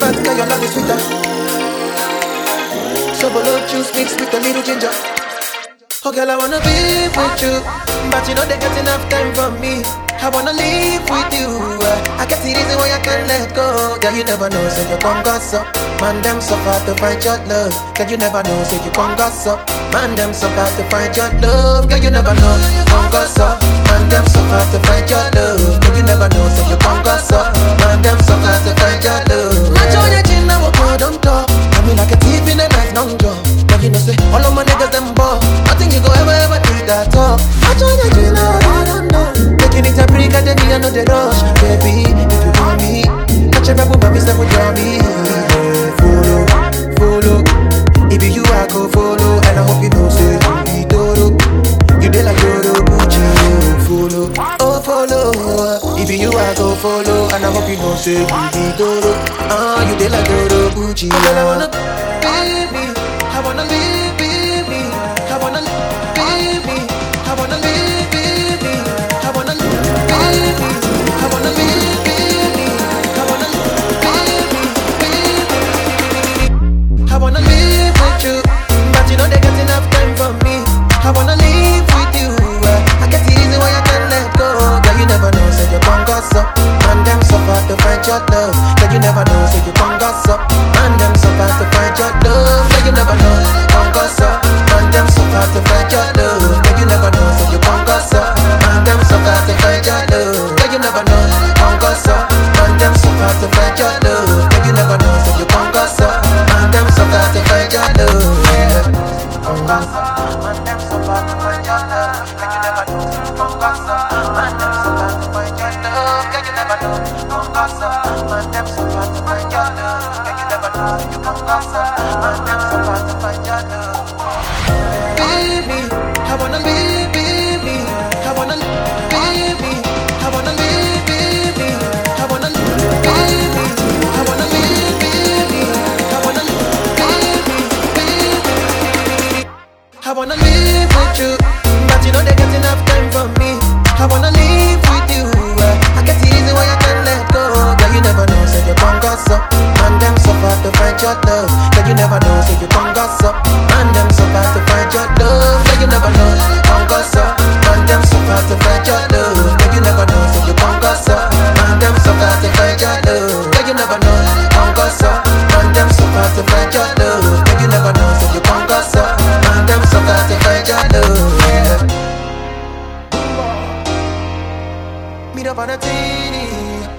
that, girl, your love is sweeter. Sobolo juice mixed with a little ginger. Oh girl, I wanna be with you, but you know they got enough time for me. I wanna live with you. I get the reason why I can't let go. Girl, you never know, say you gon' gossip. Man, them so far to find your love. Girl, you never know, say you gon' gossip. Man, them so far to find your love. Girl, you never know, gon' gossip. Man, them so far to find your love. Girl, you never know, say you gon' gossip. Man, them so far to find your love. I join your chin, now I don't talk. I mean like a thief in the night, long job. Girl, you know say all of my niggas them ball. Nothing you go ever do that talk. I join your chin, now I don't know. Taking it a break and then you know the rush. Baby, if you want me, catch a rebel, baby, step with your me. Follow, follow. If you I go follow, and I hope you know say you be Doro. You dey like Doro, Gucci, follow, oh follow. If you I go follow, and I hope you know say you be Doro. You dey like Doro, Gucci. Girl, I wanna be me, I wanna live be me, I wanna be me, I wanna live be me, I wanna live be me, I wanna live be me, I wanna live be me, I wanna live with you, but you know they got enough time for me. I wanna live with you. I get the reason why I can't let go. Girl, you never know, say you gon' gossip. Man, them so far to find your love. Girl, you never know, say you gon' gossip. Man, them so far to find your love. Girl, you never know, gon' gossip. Man, them so far to find your love. Girl, you never know, say you gon' gossip. Man, them so far to find your love. Girl, you never know, gon' gossip. Man, them so far to find your love. Girl, you never know, say you gon' gossip. Man, them so far to find your love. Gon' gossip. Man, them so far to find your love. Girl, you never know, say you gon' gossip. Man, them so far to find your love. Girl, you never know, gon' gossip. Man, them so far to find your love. Girl, you never know, say you gon' gossip. Man, them so far to find your love. Baby, I wanna live, baby. I wanna live, baby. I wanna live, baby. I wanna live, baby. I wanna live, baby. I wanna live, baby. I wanna live with you, but you know they got enough time for me. I wanna live with you. I get the reason why I can't let go. Girl, you never know, say you gon' gossip. Man, them so far to find your love. Girl, you never know, say you gon' gossip. Man, them so far to find your love. Girl, you never know, gon' gossip. Man, them so far to find your love. Girl, you never know, say you gon' gossip. Man, them so far to find your love. Girl, you never know, gon' gossip. Man, them so far to find your love. Girl, you never know, say you gon' gossip. Man, them so far to find your love. Meet up on a teeny.